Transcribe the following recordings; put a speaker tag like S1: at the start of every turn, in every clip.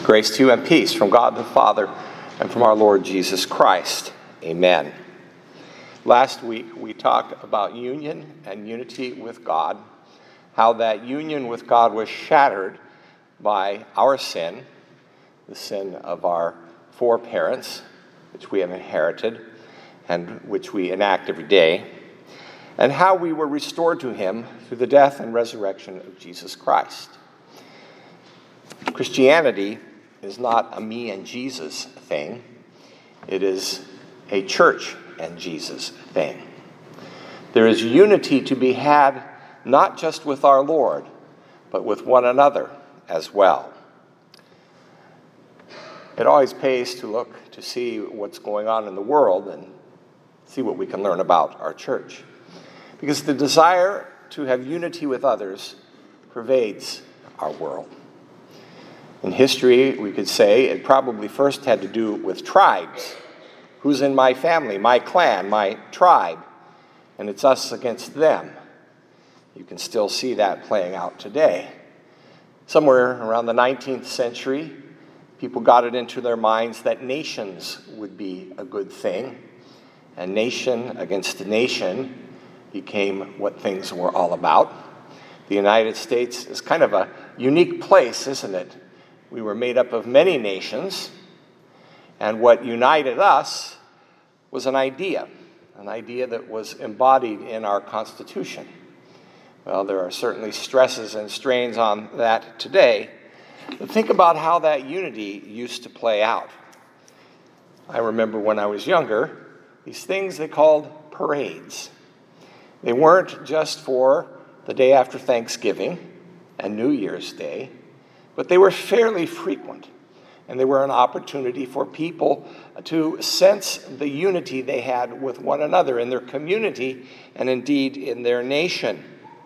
S1: Grace to you and peace from God the Father and from our Lord Jesus Christ. Amen. Last week we talked about union and unity with God, how that union with God was shattered by our sin, the sin of our foreparents, which we have inherited and which we enact every day, and how we were restored to him through the death and resurrection of Jesus Christ. Christianity is not a me and Jesus thing. It is a church and Jesus thing. There is unity to be had not just with our Lord, but with one another as well. It always pays to look to see what's going on in the world and see what we can learn about our church. Because the desire to have unity with others pervades our world. In history, we could say it probably first had to do with tribes. Who's in my family, my clan, my tribe? And it's us against them. You can still see that playing out today. Somewhere around the 19th century, people got it into their minds that nations would be a good thing. And nation against nation became what things were all about. The United States is kind of a unique place, isn't it? We were made up of many nations, and what united us was an idea that was embodied in our Constitution. Well, there are certainly stresses and strains on that today, but think about how that unity used to play out. I remember when I was younger, these things they called parades. They weren't just for the day after Thanksgiving and New Year's Day, but they were fairly frequent, and they were an opportunity for people to sense the unity they had with one another in their community and indeed in their nation.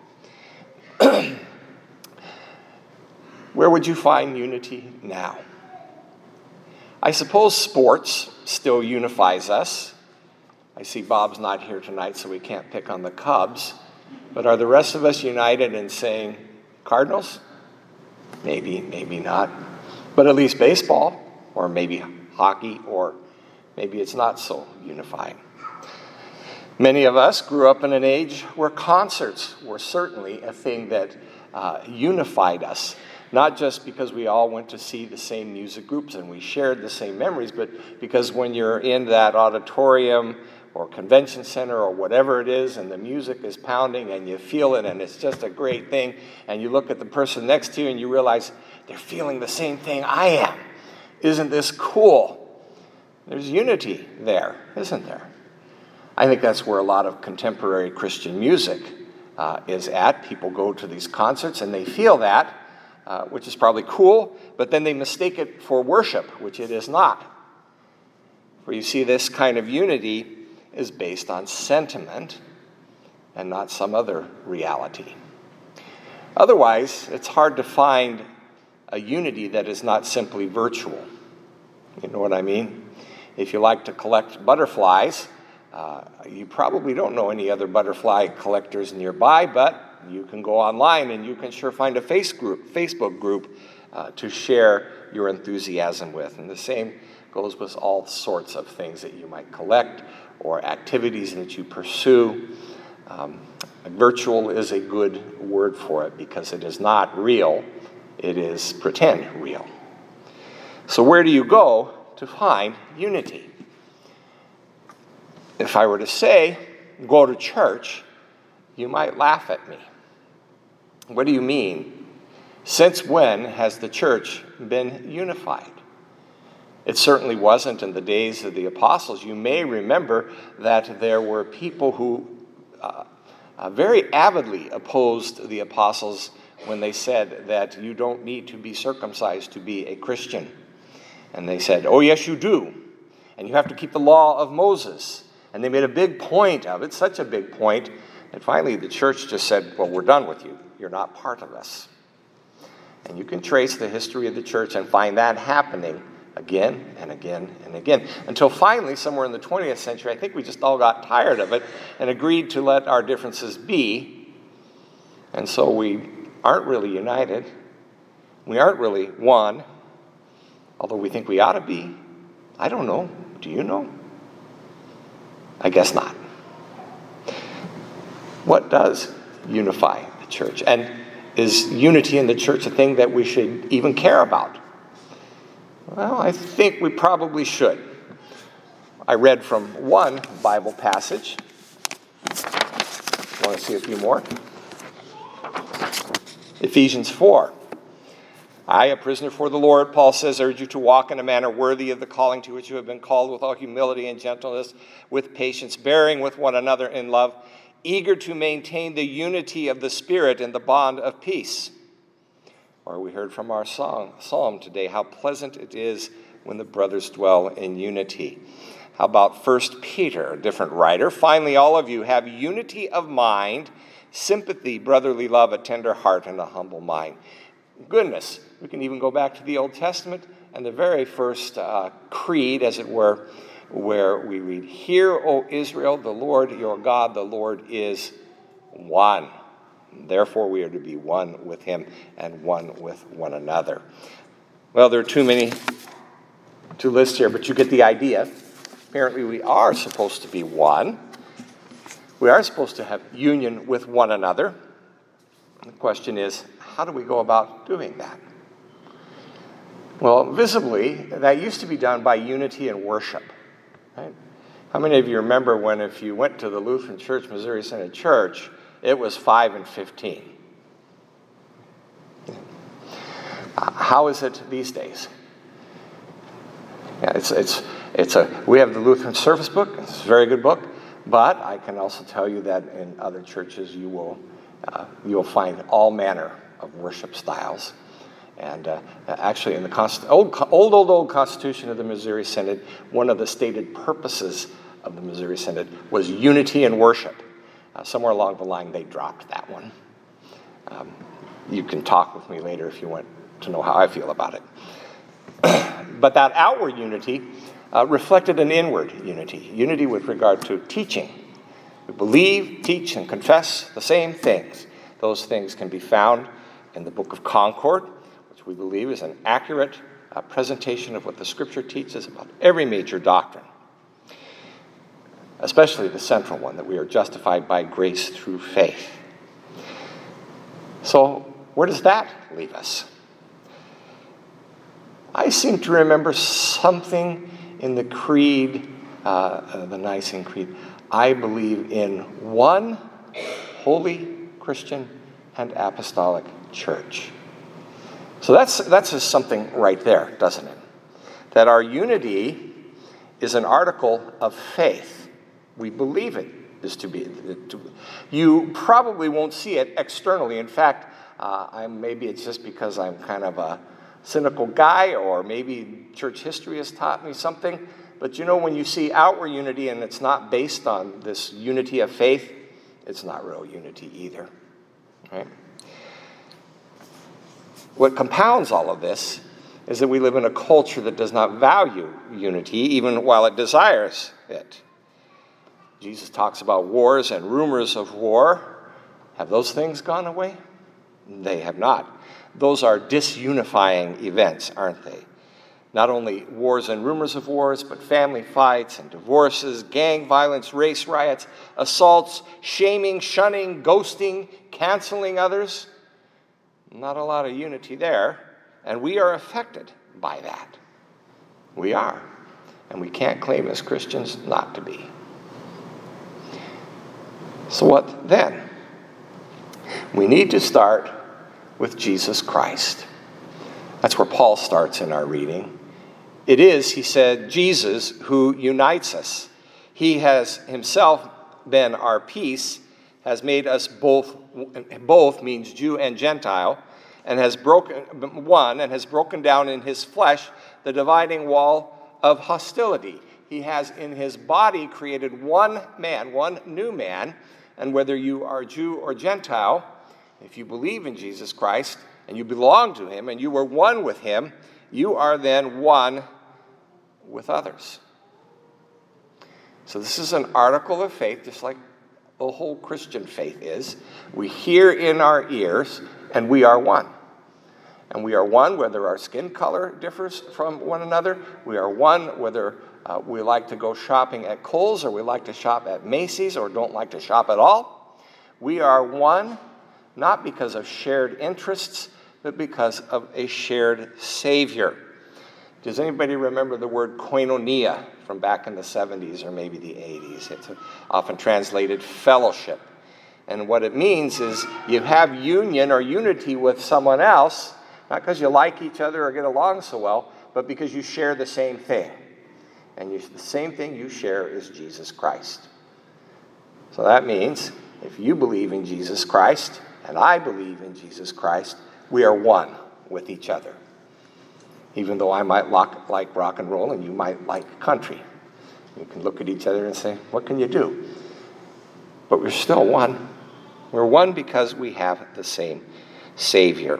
S1: Where would you find unity now? I suppose sports still unifies us. I see Bob's not here tonight, so we can't pick on the Cubs. But are the rest of us united in saying Cardinals? Maybe, maybe not. But at least baseball, or maybe hockey, or maybe it's not so unifying. Many of us grew up in an age where concerts were certainly a thing that unified us, not just because we all went to see the same music groups and we shared the same memories, but because when you're in that auditorium or convention center or whatever it is, and the music is pounding and you feel it and it's just a great thing, and you look at the person next to you and you realize they're feeling the same thing I am. Isn't this cool? There's unity there, isn't there? I think that's where a lot of contemporary Christian music is at. People go to these concerts and they feel that, which is probably cool, but then they mistake it for worship, which it is not. For you see, this kind of unity is based on sentiment and not some other reality. Otherwise, it's hard to find a unity that is not simply virtual. You know what I mean? If you like to collect butterflies, you probably don't know any other butterfly collectors nearby, but you can go online and you can sure find a Facebook group to share your enthusiasm with. And the same goes with all sorts of things that you might collect or activities that you pursue. Virtual is a good word for it because it is not real, it is pretend real. So where do you go to find unity? If I were to say, go to church, you might laugh at me. What do you mean? Since when has the church been unified? It certainly wasn't in the days of the apostles. You may remember that there were people who very avidly opposed the apostles when they said that you don't need to be circumcised to be a Christian. And they said, oh, yes, you do. And you have to keep the law of Moses. And they made a big point of it, such a big point, that finally the church just said, well, we're done with you. You're not part of us. And you can trace the history of the church and find that happening again and again and again, until finally, somewhere in the 20th century, I think we just all got tired of it and agreed to let our differences be. And so we aren't really united. We aren't really one. Although we think we ought to be. I don't know. Do you know? I guess not. What does unify the church? And is unity in the church a thing that we should even care about? Well, I think we probably should. I read from one Bible passage. Want to see a few more? Ephesians 4. I, a prisoner for the Lord, Paul says, urge you to walk in a manner worthy of the calling to which you have been called, with all humility and gentleness, with patience, bearing with one another in love, eager to maintain the unity of the Spirit in the bond of peace. Or we heard from our psalm today, how pleasant it is when the brothers dwell in unity. How about 1 Peter, a different writer? Finally, all of you have unity of mind, sympathy, brotherly love, a tender heart, and a humble mind. Goodness, we can even go back to the Old Testament and the very first creed, as it were, where we read, Hear, O Israel, the Lord your God, the Lord is one. Therefore, we are to be one with him and one with one another. Well, there are too many to list here, but you get the idea. Apparently, we are supposed to be one. We are supposed to have union with one another. The question is, how do we go about doing that? Well, visibly, that used to be done by unity and worship. Right? How many of you remember when, if you went to the Lutheran Church, Missouri Synod Church, it was 5 and 15? How is it these days? Yeah, we have the Lutheran Service Book. It's a very good book, but I can also tell you that in other churches you will find all manner of worship styles. And actually, in the old Constitution of the Missouri Synod, one of the stated purposes of the Missouri Synod was unity in worship. Somewhere along the line, they dropped that one. You can talk with me later if you want to know how I feel about it. But that outward unity reflected an inward unity with regard to teaching. We believe, teach, and confess the same things. Those things can be found in the Book of Concord, which we believe is an accurate presentation of what the Scripture teaches about every major doctrine, especially the central one, that we are justified by grace through faith. So, where does that leave us? I seem to remember something in the creed, the Nicene Creed. I believe in one holy Christian and apostolic church. So that's just something right there, doesn't it? That our unity is an article of faith. We believe it is to be. You probably won't see it externally. In fact, maybe it's just because I'm kind of a cynical guy, or maybe church history has taught me something. But you know, when you see outward unity and it's not based on this unity of faith, it's not real unity either. Right? What compounds all of this is that we live in a culture that does not value unity, even while it desires it. Jesus talks about wars and rumors of war. Have those things gone away? They have not. Those are disunifying events, aren't they? Not only wars and rumors of wars, but family fights and divorces, gang violence, race riots, assaults, shaming, shunning, ghosting, canceling others. Not a lot of unity there, and we are affected by that. We are, and we can't claim as Christians not to be. So what then? We need to start with Jesus Christ. That's where Paul starts in our reading. It is, he said, Jesus who unites us. He has himself been our peace, has made us both means Jew and Gentile, and has broken down in his flesh the dividing wall of hostility. He has in his body created one man, one new man, and whether you are Jew or Gentile, if you believe in Jesus Christ and you belong to him and you were one with him, you are then one with others. So this is an article of faith, just like the whole Christian faith is. We hear in our ears, and we are one. And we are one whether our skin color differs from one another. We are one whether we like to go shopping at Kohl's or we like to shop at Macy's or don't like to shop at all. We are one not because of shared interests, but because of a shared Savior. Does anybody remember the word koinonia from back in the 70s or maybe the 80s? It's often translated fellowship. And what it means is you have union or unity with someone else, not because you like each other or get along so well, but because you share the same thing. And the same thing you share is Jesus Christ. So that means if you believe in Jesus Christ and I believe in Jesus Christ, we are one with each other. Even though I might like rock and roll and you might like country. You can look at each other and say, what can you do? But we're still one. We're one because we have the same Savior.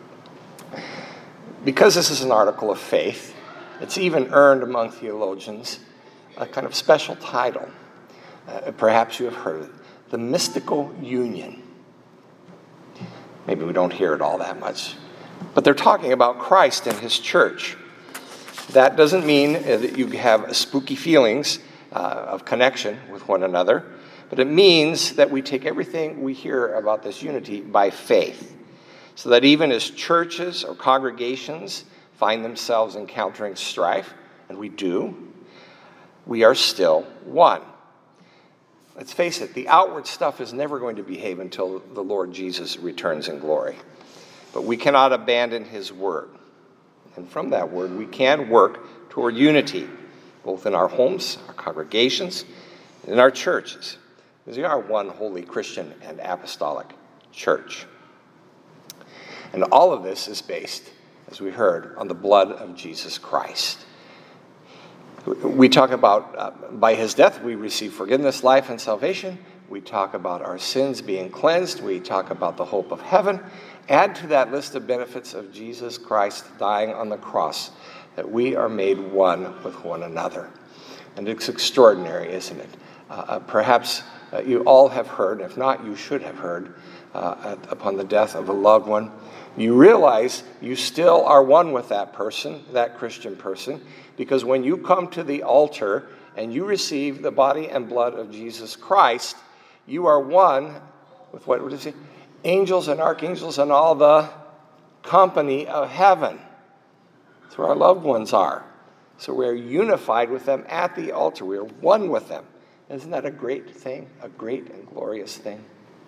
S1: Because this is an article of faith, it's even earned among theologians a kind of special title. Perhaps you have heard of it, the mystical union. Maybe we don't hear it all that much. But they're talking about Christ and his church. That doesn't mean that you have spooky feelings of connection with one another, but it means that we take everything we hear about this unity by faith. So that even as churches or congregations find themselves encountering strife, and we do, we are still one. Let's face it, the outward stuff is never going to behave until the Lord Jesus returns in glory. But we cannot abandon his word. And from that word, we can work toward unity, both in our homes, our congregations, and in our churches, because we are one holy Christian and apostolic church. And all of this is based, as we heard, on the blood of Jesus Christ. We talk about, by his death, we receive forgiveness, life, and salvation. We talk about our sins being cleansed. We talk about the hope of heaven. Add to that list of benefits of Jesus Christ dying on the cross, that we are made one with one another. And it's extraordinary, isn't it? Perhaps you all have heard, if not, you should have heard, upon the death of a loved one, you realize you still are one with that person, that Christian person, because when you come to the altar and you receive the body and blood of Jesus Christ, you are one with what would it say? Angels and archangels and all the company of heaven. That's where our loved ones are. So we're unified with them at the altar. We are one with them. Isn't that a great thing? A great and glorious thing?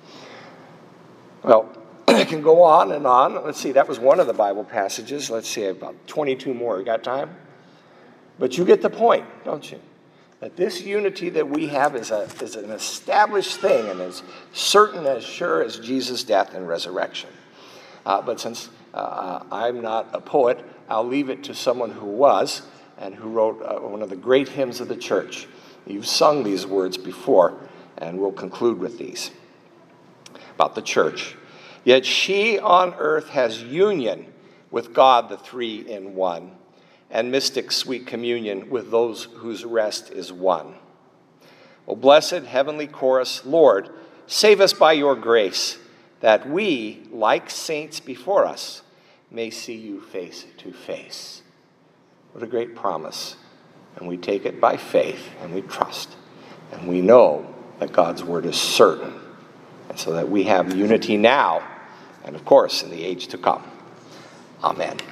S1: Well, I can go on and on. Let's see, that was one of the Bible passages. Let's see, about 22 more. You got time? But you get the point, don't you? That this unity that we have is an established thing and as certain, as sure as Jesus' death and resurrection. But since I'm not a poet, I'll leave it to someone who was and who wrote one of the great hymns of the church. You've sung these words before, and we'll conclude with these. About the church. Yet she on earth has union with God, the three in one, and mystic sweet communion with those whose rest is won. O blessed heavenly chorus, Lord, save us by your grace, that we, like saints before us, may see you face to face. What a great promise. And we take it by faith, and we trust, and we know that God's word is certain, and so that we have unity now, and of course, in the age to come. Amen.